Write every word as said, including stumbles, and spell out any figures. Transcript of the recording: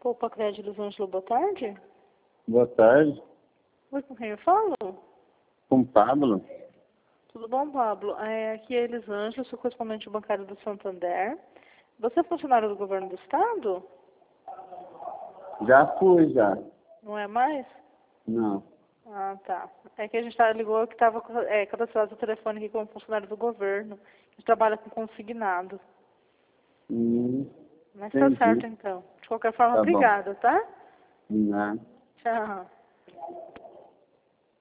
Poupa Crédito Elisângela, boa tarde. Boa tarde. Oi, com quem eu falo? Com Pablo. Tudo bom, Pablo? É, aqui é Elisângela, sou correspondente bancário do Santander. Você é funcionário do governo do estado? Já fui, já. Não é mais? Não. Ah, tá. É que a gente tá, ligou que estava é, cadastrado o telefone aqui como funcionário do governo. A gente trabalha com consignado. Hum, Mas entendi. tá certo, então. De qualquer forma, Tá bom. obrigada, tá? Não. Tchau.